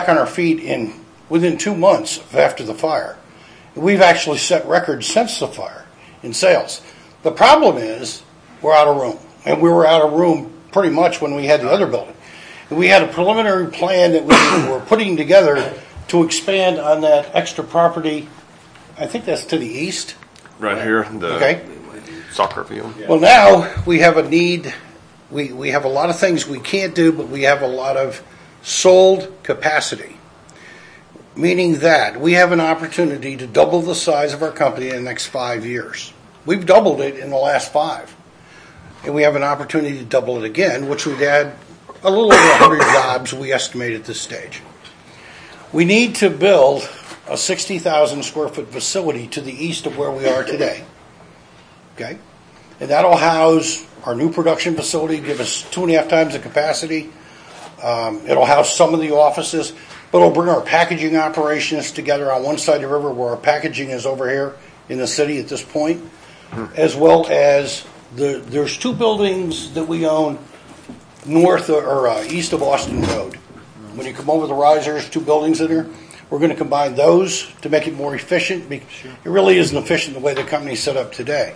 back on our feet within 2 months after the fire. We've actually set records since the fire in sales. The problem is we're out of room, and we were out of room pretty much when we had the other building. And we had a preliminary plan that we were putting together to expand on that extra property. I think that's to the east. Right here, the soccer field. Well, now we have a need. We have a lot of things we can't do, but we have a lot of sold capacity, meaning that we have an opportunity to double the size of our company in the next 5 years. We've doubled it in the last 5, and we have an opportunity to double it again, which would add a little over 100 jobs, we estimate at this stage. We need to build a 60,000 square foot facility to the east of where we are today. Okay? And that'll house our new production facility, give us 2.5 times the capacity. It'll house some of the offices, but it'll bring our packaging operations together on one side of the river where our packaging is over here in the city at this point, as well as there's 2 buildings that we own north or east of Austin Road. When you come over the rise, there's 2 buildings in there. We're going to combine those to make it more efficient. It really isn't efficient the way the company's set up today.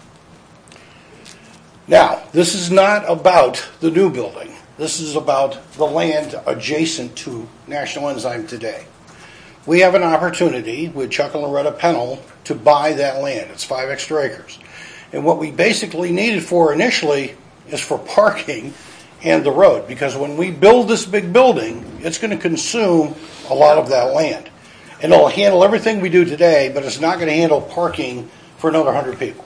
Now, this is not about the new building. This is about the land adjacent to National Enzyme today. We have an opportunity with Chuck and Loretta Pennell to buy that land. It's 5 extra acres. And what we basically needed for initially is for parking and the road, because when we build this big building, it's going to consume a lot of that land. And it'll handle everything we do today, but it's not going to handle parking for another 100 people.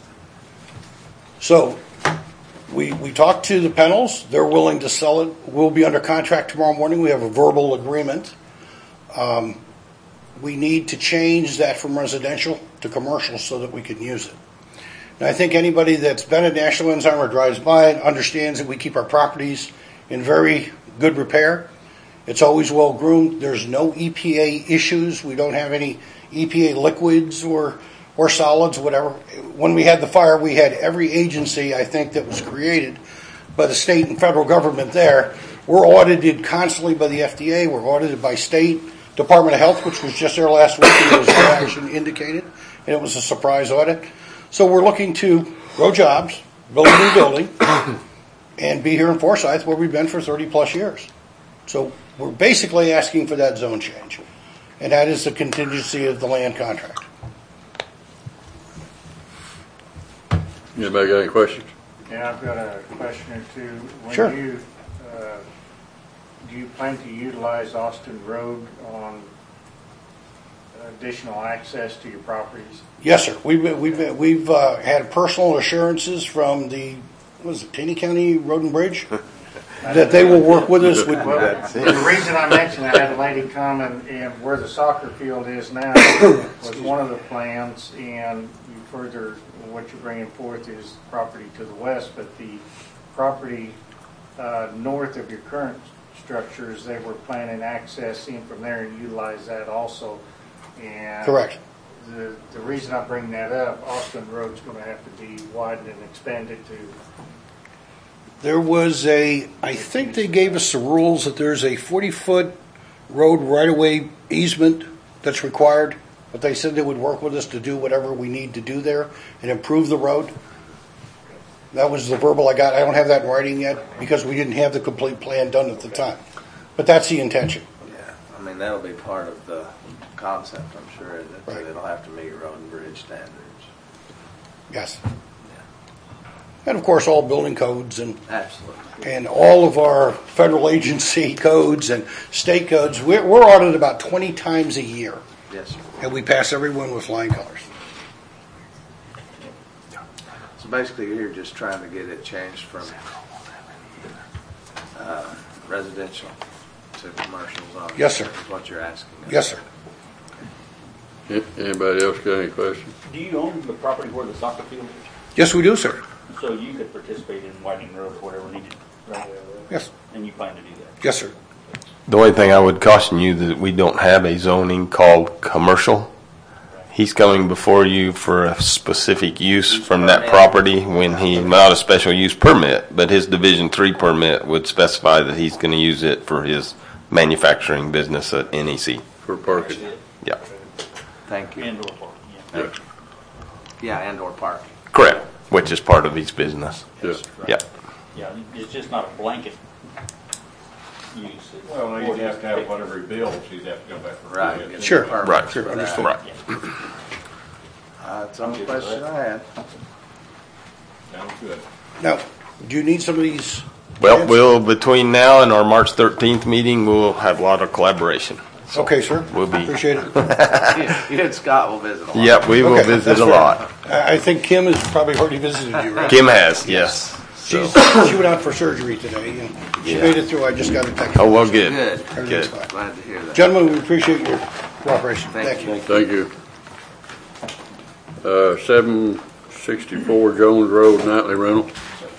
So we talked to the Pennells. They're willing to sell it. We'll be under contract tomorrow morning. We have a verbal agreement. We need to change that from residential to commercial so that we can use it. And I think anybody that's been at National Enzyme or drives by it understands that we keep our properties in very good repair. It's always well groomed. There's no EPA issues. We don't have any EPA liquids or solids, whatever. When we had the fire, we had every agency, I think, that was created by the state and federal government there. We're audited constantly by the FDA. We're audited by state Department of Health, which was just there last week, and there was no action indicated, and it was a surprise audit. So we're looking to grow jobs, build a new building, and be here in Forsyth where we've been for 30 plus years. So we're basically asking for that zone change, and that is the contingency of the land contract. Anybody got any questions? Yeah, I've got a question or two. When Sure. Do you plan to utilize Austin Road on additional access to your properties? Yes, sir. We've had personal assurances from the Taney County Road and Bridge that they will work with us. The reason I mentioned I had a lady come and where the soccer field is now was one of the plans, and you further what you're bringing forth is property to the west, but the property north of your current structures, they were planning access in from there and utilize that also. And Correct. The reason I bring that up, Austin Road's going to have to be widened and expanded to. There was I think they gave us the rules that there's a 40-foot road right-of-way easement that's required, but they said they would work with us to do whatever we need to do there and improve the road. That was the verbal I got. I don't have that in writing yet because we didn't have the complete plan done at the time. But that's the intention. Yeah, I mean, that'll be part of the concept, I'm sure, that Right. it'll have to meet road and bridge standards. Yes. And of course, all building codes and Absolutely. and all of our federal agency codes and state codes. We're audited about 20 times a year, Yes, sir. and we pass everyone with flying colors. So basically, you're just trying to get it changed from residential to commercial zoning. Yes, sir. Is what you're asking. Yes, sir. Anybody else got any questions? Do you own the property where the soccer field is? Yes, we do, sir. So you could participate in widening the road or whatever needed, right? Yes. And you plan to do that? Yes, sir. The only thing I would caution you that we don't have a zoning called commercial. He's coming before you for a specific use from that property when he, not a special use permit, but his Division 3 permit would specify that he's going to use it for his manufacturing business at NEC. For parking. Yeah, Thank you. Indoor parking, yeah. Yeah. Yeah, indoor parking. correct, which is part of his business. Yeah. Yeah, Yeah, it's just not a blanket use. Well, you'd have to have whatever he builds, he'd have to go back for. Right. permit. Sure. Permits right, for that. understood. right. That's the only question I had. Sounds good. Now, do you need some of these? Well, between now and our March 13th meeting, we'll have a lot of collaboration. Okay, sir. We'll be- Appreciate it. You and Scott will visit a lot. Yep, we will Okay, visit that's a fair. lot. I think Kim has probably already visited you, right? Kim has, yes. So- She went out for surgery today, and she Yeah. made it through. I just got a text. Oh, well, good. Good. Everything's Good. fine. Glad to hear that. Gentlemen, we appreciate your cooperation. Thank you. Thank you. 764 Jones Road, nightly rental.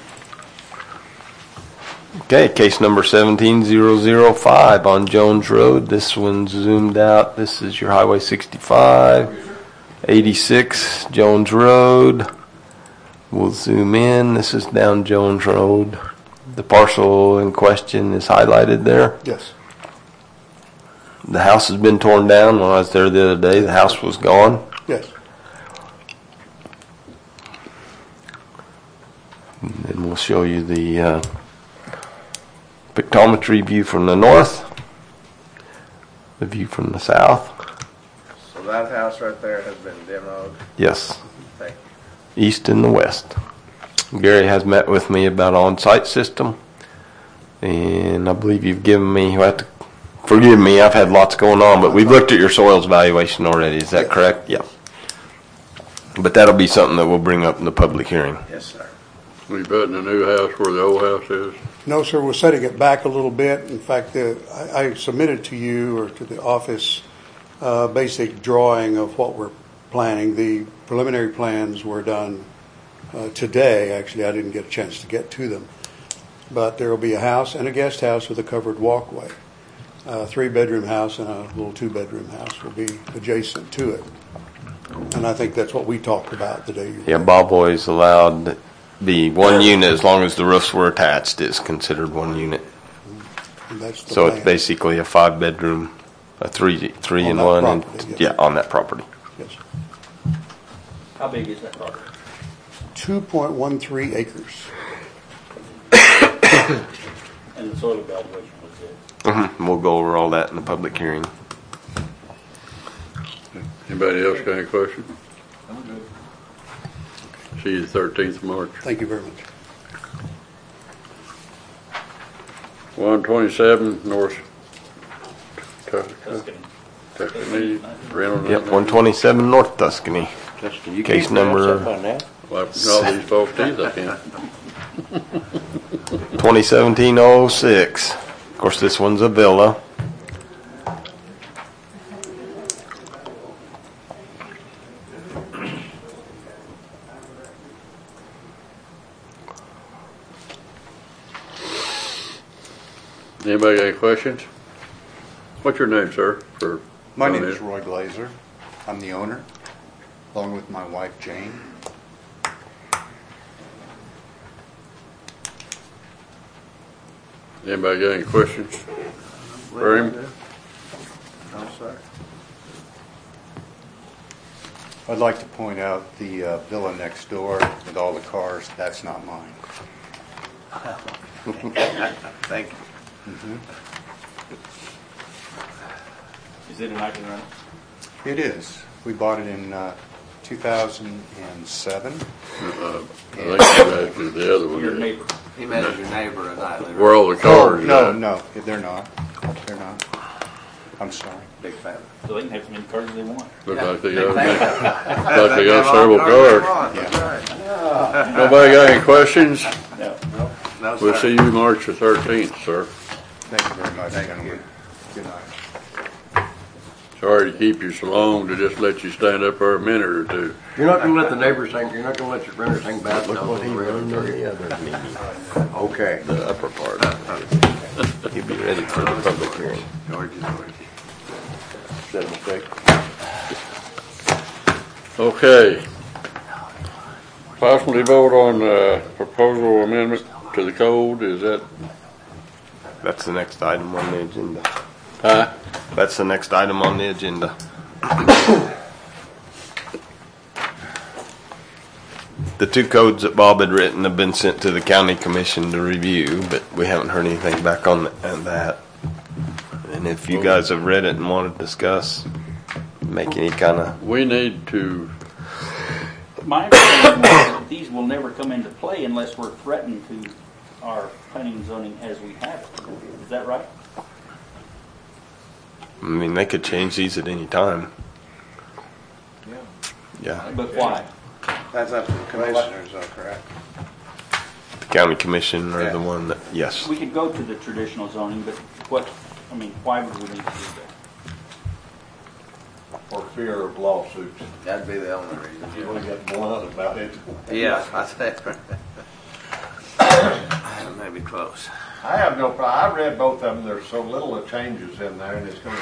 Okay, case number 17005 on Jones Road. This one's zoomed out. This is your Highway 65, 86 Jones Road. We'll zoom in. This is down Jones Road. The parcel in question is highlighted there. Yes. The house has been torn down. When I was there the other day, the house was gone. Yes. And then we'll show you the pictometry view from the north, the view from the south. So that house right there has been demoed. Yes, Thank east and the west. Gary has met with me about on-site system, and I believe you've given me, you have to forgive me, I've had lots going on, but we've looked at your soils valuation already, is that correct? Yeah. But that'll be something that we'll bring up in the public hearing. you. Yes, sir. We putting a new house where the old house is. No, sir, we're setting it back a little bit. In fact, I submitted to you or to the office basic drawing of what we're planning. The preliminary plans were done today. Actually, I didn't get a chance to get to them. But there will be a house and a guest house with a covered walkway. A 3-bedroom house and a little 2-bedroom house will be adjacent to it. And I think that's what we talked about the day you were Yeah, Bob always allowed the one unit as long as the roofs were attached is considered one unit. And that's the So it's plan. basically a 5-bedroom, a three On in that one, and property, yes. yeah, on that property. Yes. How big is that property? 2.13 acres. And the soil evaluation was it? We'll go over all that in the public hearing. Anybody else got any questions? I'm good. See you the 13th of March. Thank you very much. 127 North Tuscany. Tuscany, rental. Yep, 127 North Tuscany. Case number Wiping all these folks' teeth, I can't. 2017-06. Of course, this one's a villa. Anybody got any questions? What's your name, sir? My name is Roy Glazer. I'm the owner, along with my wife Jane. Anybody got any questions for him? No, sir. I'd like to point out the villa next door with all the cars. That's not mine. Thank you. Is it a nightly rental? It is. We bought it in 2007. I think you asked the other one. Your neighbor? He met as your neighbor at night. Where all the cars No, at? no, they're not. They're not. I'm sorry. Big family. So they can have as many cars as they want. Look like they Big got, family. like they got several cars. That's right. Nobody got any questions? No. No, We'll sir. see you March the 13th, sir. Thank you very much, gentlemen. Good night. Sorry to keep you so long, to just let you stand up for a minute or two. You're not gonna let the neighbors think, you're not gonna let your renters think bad Look stuff what he over wrote in there. the other meeting, Okay. the upper part. He'll be ready for the public hearing. Is that a mistake? Okay. Possibly vote on proposal amendment to the code, is that That's the next item on the agenda. Huh? That's the next item on the agenda. The two codes that Bob had written have been sent to the county commission to review, but we haven't heard anything back on that. And if you guys have read it and want to discuss, make any kind of... We need to, My understanding was that these will never come into play unless we're threatened to our planning and zoning as we have it. Is that right? I mean, they could change these at any time. Yeah. But why? That's up to the commissioners, though, correct? The county commission or the one that, yes. We could go to the traditional zoning, but why would we need to do that? For fear of lawsuits. That'd be the only reason. You want to get blunt about it. Yeah, I think. That may be close. I have no problem. I read both of them. There's so little of changes in there, and it's going to